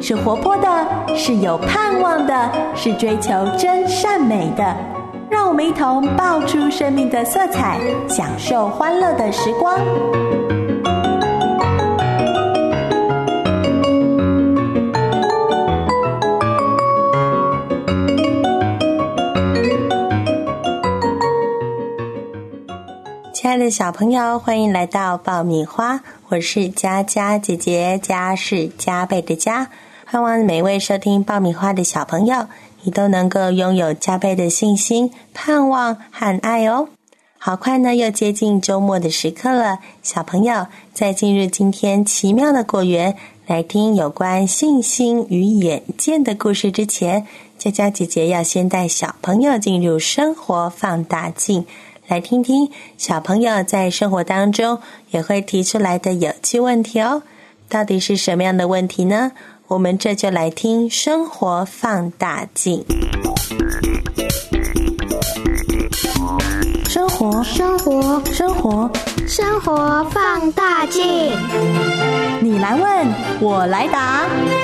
是活泼的，是有盼望的，是追求真善美的。让我们一同爆出生命的色彩，享受欢乐的时光。亲爱的小朋友，欢迎来到爆米花，我是佳佳姐姐，佳是加倍的佳。盼望每位收听爆米花的小朋友，你都能够拥有加倍的信心、盼望和爱哦。好快呢，又接近周末的时刻了。小朋友，在进入今天奇妙的果园，来听有关信心与眼见的故事之前，佳佳姐姐要先带小朋友进入生活放大镜，来听听小朋友在生活当中也会提出来的有趣问题哦。到底是什么样的问题呢？我们这就来听生活放大镜。生活放大镜。 你来问，我来答。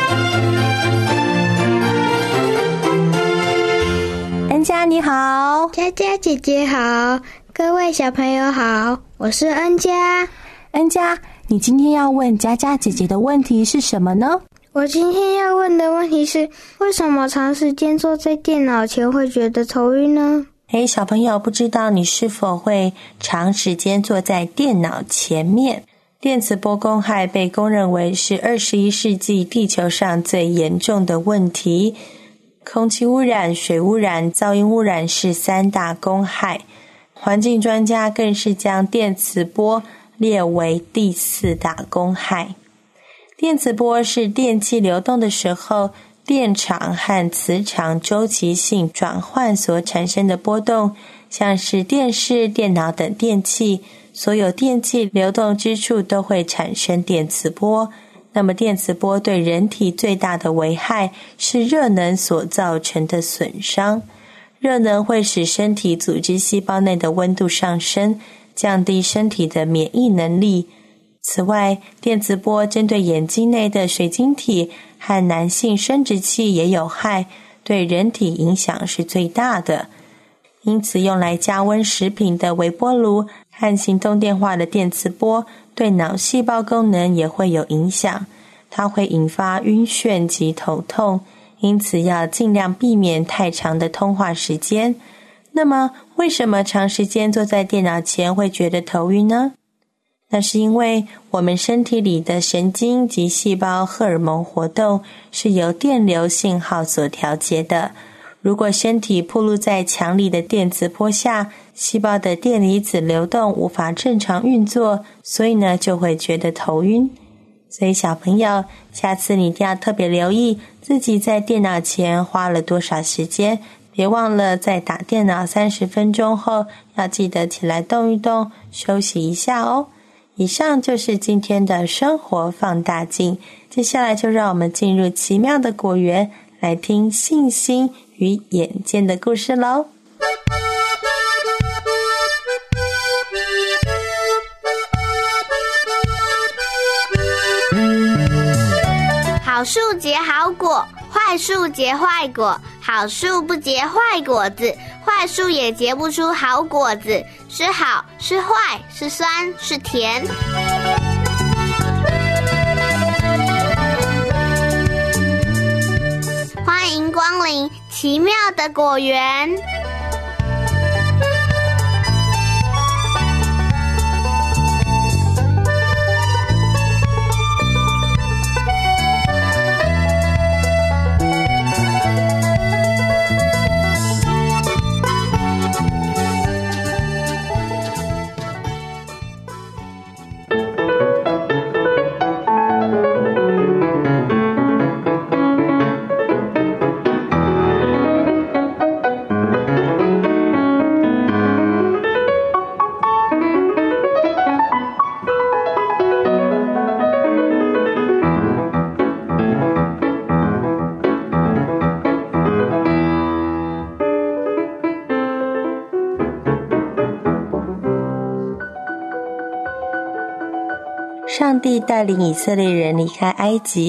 恩佳你好。 佳佳姐姐好，各位小朋友好，我是恩佳。 恩佳，你今天要问佳佳姐姐的问题是什么呢？ 我今天要问的问题是，为什么长时间坐在电脑前会觉得头晕呢？ 小朋友，不知道你是否会长时间坐在电脑前面？电磁波公害被公认为是21世纪地球上最严重的问题。空气污染、水污染、噪音污染是3大公害。环境专家更是将电磁波列为第4大公害。电磁波是电气流动的时候，电场和磁场周期性转换所产生的波动，像是电视、电脑等电器，所有电气流动之处都会产生电磁波。那么电磁波对人体最大的危害是热能所造成的损伤。热能会使身体组织细胞内的温度上升，降低身体的免疫能力。此外，电磁波针对眼睛内的水晶体和男性生殖器也有害，对人体影响是最大的。因此，用来加温食品的微波炉和行动电话的电磁波对脑细胞功能也会有影响，它会引发晕眩及头痛，因此要尽量避免太长的通话时间。那么，为什么长时间坐在电脑前会觉得头晕呢？那是因为我们身体里的神经及细胞荷尔蒙活动是由电流信号所调节的。如果身体暴露在强力的电磁波下，细胞的电离子流动无法正常运作，所以呢就会觉得头晕。所以小朋友，下次你一定要特别留意自己在电脑前花了多少时间，别忘了在打电脑30分钟后要记得起来动一动，休息一下哦。以上就是今天的生活放大镜，接下来就让我们进入奇妙的果园，来听信心与眼见的故事咯。 好树结好果，坏树结坏果，好树不结坏果子，坏树也结不出好果子，是好是坏是酸是甜。欢迎光临奇妙的果园。 上帝带领以色列人离开埃及，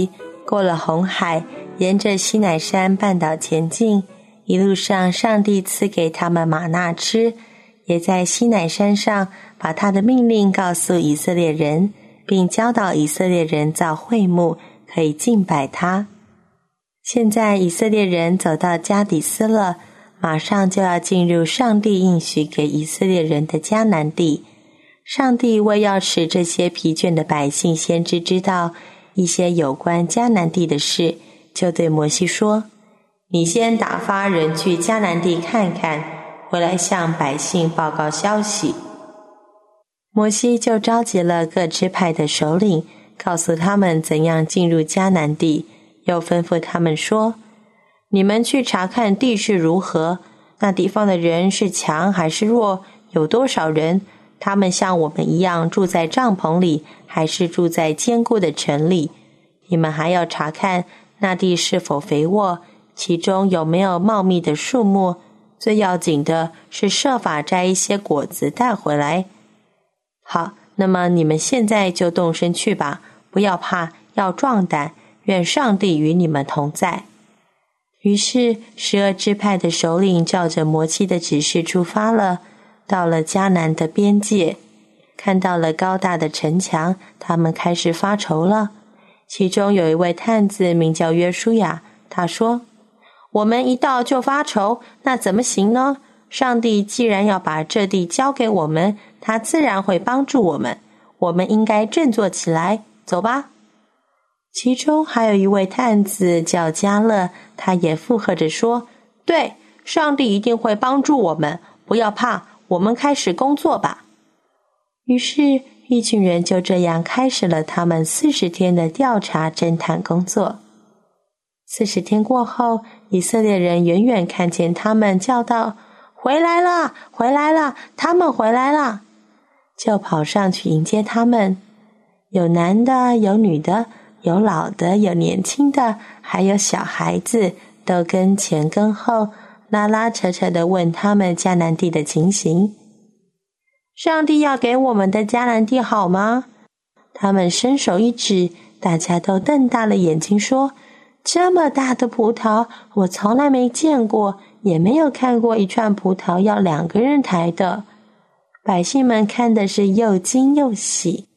过了红海，沿着西乃山半岛前进，一路上上帝赐给他们玛纳吃，也在西乃山上把他的命令告诉以色列人，并教导以色列人造会幕，可以敬拜他。现在以色列人走到加底斯了，马上就要进入上帝应许给以色列人的迦南地。上帝为要使这些疲倦的百姓先知道一些有关迦南地的事，就对摩西说：你先打发人去迦南地看看，回来向百姓报告消息。摩西就召集了各支派的首领，告诉他们怎样进入迦南地，又吩咐他们说：你们去查看地势如何，那地方的人是强还是弱，有多少人，他们像我们一样住在帐篷里，还是住在坚固的城里。你们还要查看那地是否肥沃，其中有没有茂密的树木，最要紧的是设法摘一些果子带回来。好，那么你们现在就动身去吧，不要怕，要壮胆，愿上帝与你们同在。于是12支派的首领照着摩西的指示出发了，到了迦南的边界，看到了高大的城墙，他们开始发愁了。其中有一位探子名叫约书亚，他说：我们一到就发愁，那怎么行呢？上帝既然要把这地交给我们，他自然会帮助我们，我们应该振作起来，走吧。其中还有一位探子叫迦勒，他也附和着说：对，上帝一定会帮助我们，不要怕，我们开始工作吧。于是一群人就这样开始了他们40天的调查侦探工作。40天过后，以色列人远远看见他们，叫道：回来了，回来了，他们回来了，就跑上去迎接他们。有男的，有女的，有老的，有年轻的，还有小孩子，都跟前跟后，拉拉扯扯地问他们迦南地的情形。上帝要给我们的迦南地好吗？他们伸手一指，大家都瞪大了眼睛说：这么大的葡萄，我从来没见过，也没有看过一串葡萄要2个人抬的。百姓们看的是又惊又喜。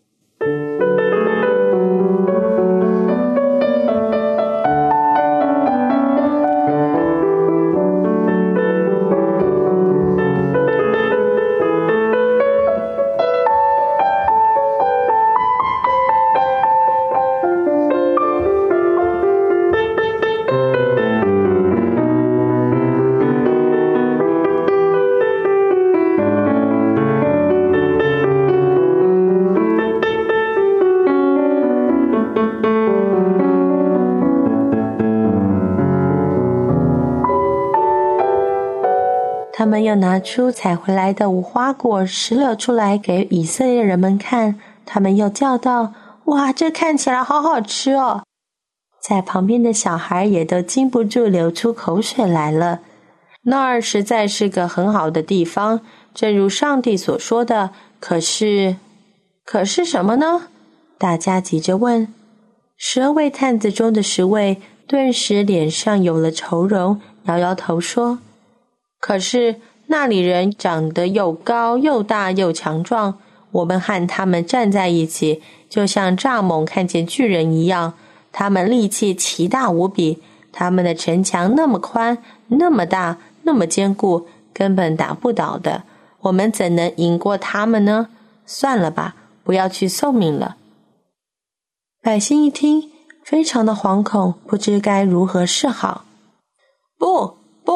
他们又拿出采回来的无花果拾了出来给以色列人们看，他们又叫道：哇，这看起来好好吃哦！在旁边的小孩也都禁不住流出口水来了。那儿实在是个很好的地方，正如上帝所说的。可是什么呢？大家急着问。12位探子中的10位顿时脸上有了愁容，摇摇头说：可是那里人长得又高又大又强壮，我们和他们站在一起，就像蚱蜢看见巨人一样。他们力气奇大无比，他们的城墙那么宽，那么大，那么坚固，根本打不倒的。我们怎能赢过他们呢？算了吧，不要去送命了。百姓一听，非常的惶恐，不知该如何是好。不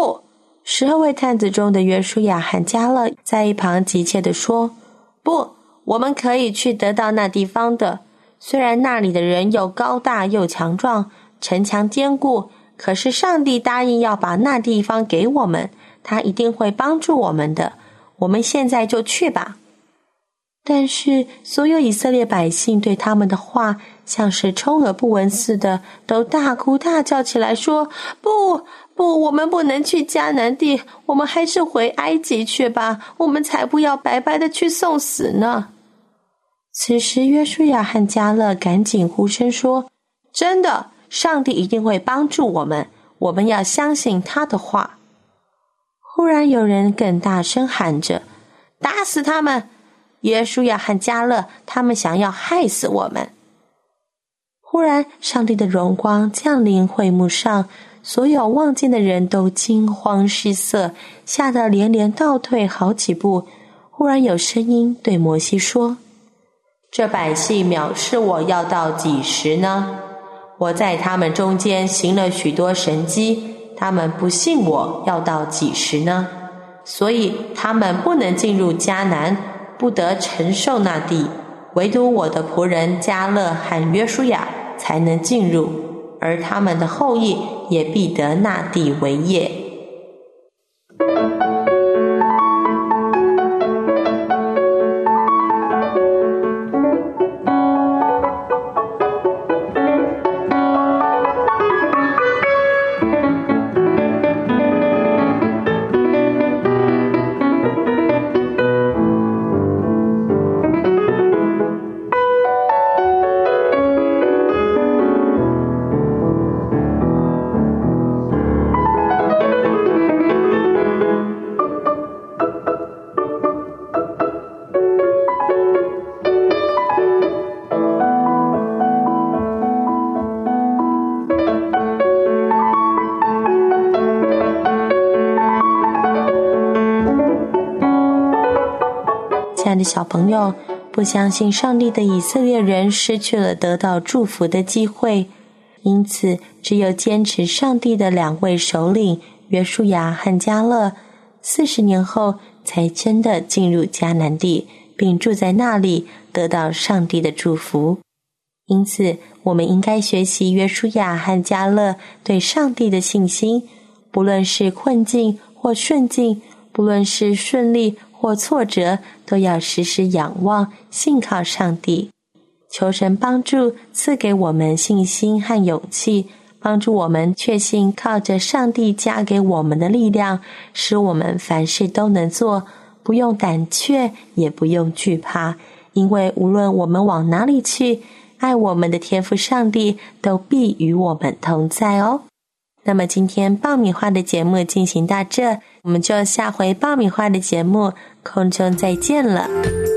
！12位探子中的约书亚和迦勒在一旁急切地说：不，我们可以去得到那地方的。虽然那里的人又高大又强壮，城墙坚固，可是上帝答应要把那地方给我们，他一定会帮助我们的。我们现在就去吧。但是所有以色列百姓对他们的话像是充耳不闻似的，都大哭大叫起来说：不，我们不能去迦南地，我们还是回埃及去吧，我们才不要白白的去送死呢。此时约书亚和迦勒赶紧呼声说：真的， 上帝一定会帮助我们，我们要相信他的话。忽然有人更大声喊着，打死他们！约书亚和迦勒，他们想要害死我们。忽然上帝的荣光降临会幕上，所有望见的人都惊慌失色，吓得连连倒退好几步。忽然有声音对摩西说，这百姓藐视我要到几时呢？我在他们中间行了许多神迹，他们不信我要到几时呢？所以他们不能进入迦南，不得承受那地，唯独我的仆人迦勒和约书亚才能进入，而他们的后裔也必得那地为业。亲爱的小朋友，不相信上帝的以色列人失去了得到祝福的机会，因此只有坚持上帝的2位首领约书亚和迦勒，40年后才真的进入迦南地，并住在那里，得到上帝的祝福。因此我们应该学习约书亚和迦勒对上帝的信心，不论是困境或顺境，不论是顺利或挫折，都要时时仰望信靠上帝，求神帮助赐给我们信心和勇气，帮助我们确信靠着上帝加给我们的力量，使我们凡事都能做，不用胆怯，也不用惧怕，因为无论我们往哪里去，爱我们的天父上帝都必与我们同在哦。那么今天爆米花的节目进行到这，我们就下回爆米花的节目空中再见了。